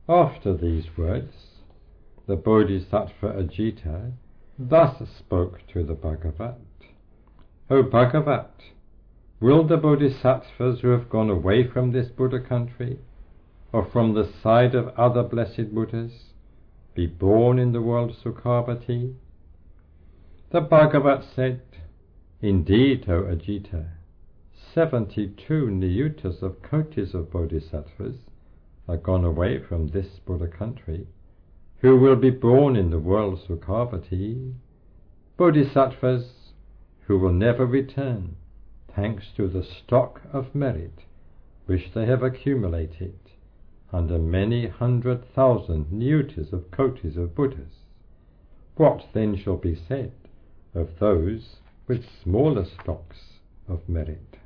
After these words, the Bodhisattva Ajita thus spoke to the Bhagavat: O Bhagavat, will the Bodhisattvas who have gone away from this Buddha country, or from the side of other blessed Buddhas, be born in the world Sukhavati? The Bhagavat said, Indeed, O Ajita, 72 Niyutas of Kotis of Bodhisattvas are gone away from this Buddha country, who will be born in the world Sukhavati, Bodhisattvas who will never return, thanks to the stock of merit which they have accumulated under many 100,000 Niyutas of Kotis of Buddhas. What then shall be said of those with smaller stocks of merit?